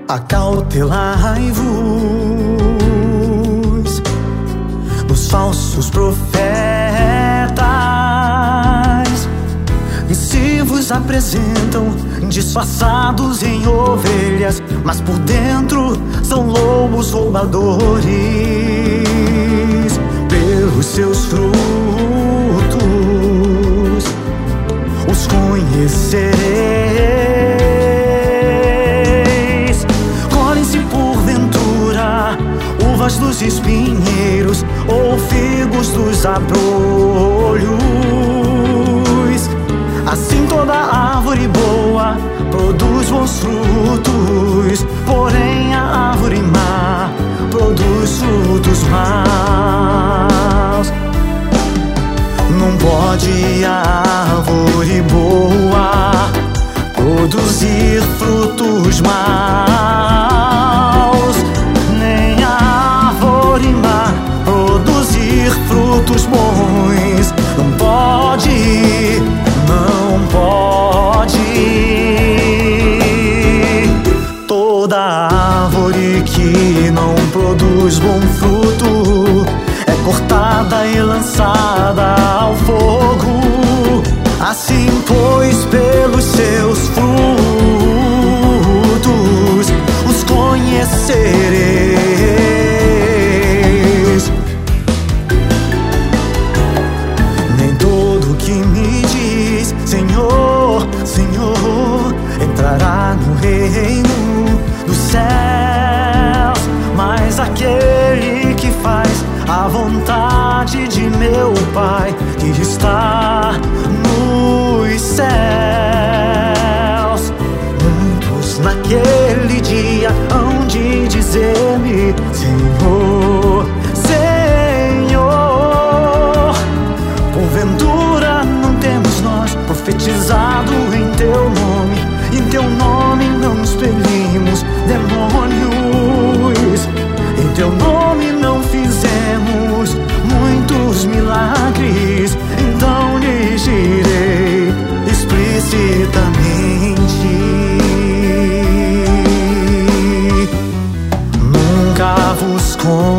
Acautelai-vos dos falsos profetas, e se vos apresentam disfarçados em ovelhas, mas por dentro são lobos roubadores. Pelos seus frutos os conhecereis. Colhem-se porventura uvas dos espinheiros ou figos dos abrolhos? Assim toda árvore boa produz bons frutos, porém a árvore má produz frutos maus. Não pode a árvore boa produzir frutos maus, nem a árvore má produzir frutos bons. Não pode, não pode. Toda árvore que não produz bom fruto é cortada e lançada ao fogo. Assim, pois, pelos seus frutos os conhecereis. Nem todo que me diz Senhor, Senhor entrará no reino dos céus, mas aquele que faz a vontade de meu Pai que está nos céus. Muitos naquele dia hão de dizer-me Senhor, Senhor. Porventura não temos nós profetizado em teu nome, em teu nome não expelimos demônios, em teu nome não fizemos muitos milagres? Então lhes direi explicitamente: nunca vos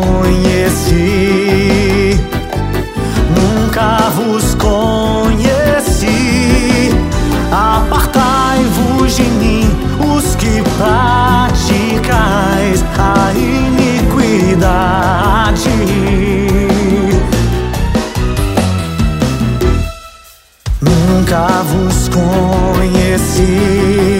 conheci, nunca vos conheci. Apartai-vos de mim, os que praticais a iniquidade. Nunca vos conheci.